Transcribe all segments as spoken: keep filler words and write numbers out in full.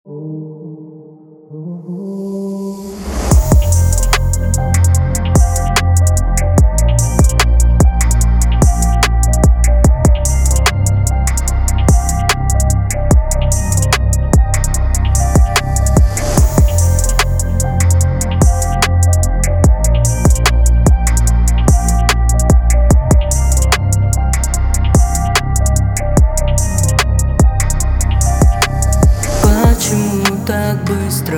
Почему так быстро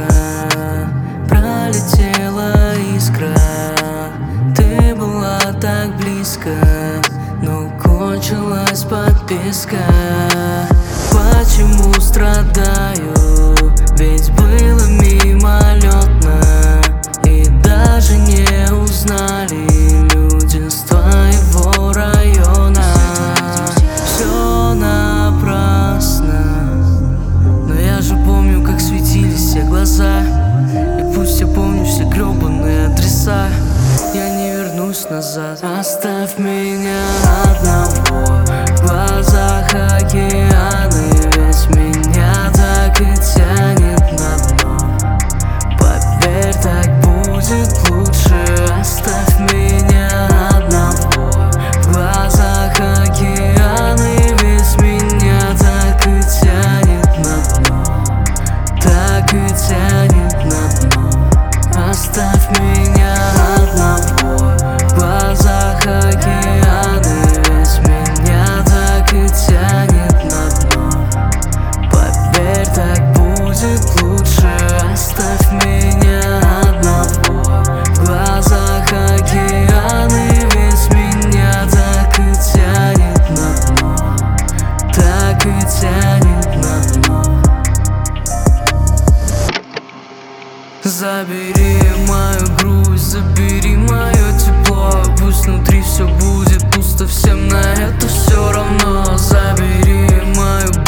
пролетела искра? Ты была так близко, но кончилась подписка. Почему страдаю? Ведь было мимолетно, и даже не узнали люди с твоего района. Все напрасно, но я же помню, как светились все глаза. И пусть я помню все гребаные адреса, я не вернусь назад. Оставь меня одного, в глазах океаны, ведь меня так и тянет на дно. Поверь, так будет лучше. Оставь меня одного, в глазах океаны, ведь меня так и тянет на дно. Так и тянет на дно. Оставь меня одного, в глазах океаны, ведь меня так и тянет на дно. Поверь, так будет лучше. Оставь меня одного, в глазах океаны, ведь меня так и тянет на дно. Так и тянет на дно. Забери мою грусть, забери мое тепло. Пусть внутри все будет пусто, всем на это все равно. Забери мою